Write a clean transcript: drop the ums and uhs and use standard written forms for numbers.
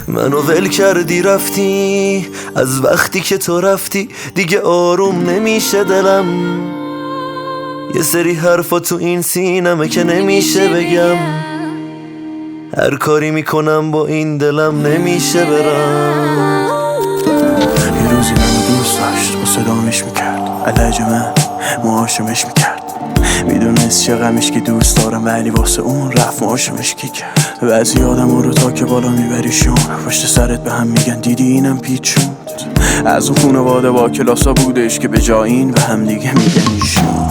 منو ول کردی رفتی، از وقتی که تو رفتی دیگه آروم نمیشه دلم. یه سری حرفا تو این سینمه که نمیشه بگم، هر کاری میکنم با این دلم نمیشه برم. یه روزی منو دوست داشت و صدامش میکرد، علاج من معاشمش میکرد. میدونست چه غمش که دوست دارم، ولی واسه اون رفت معاشمش کی کرد. بعضی آدم رو تا که بالا میبریشون، پشت سرت به هم میگن دیدی اینم پیچوند. از اون خونواده با کلاسا بودش که به جای این به هم دیگه میگن ایشون.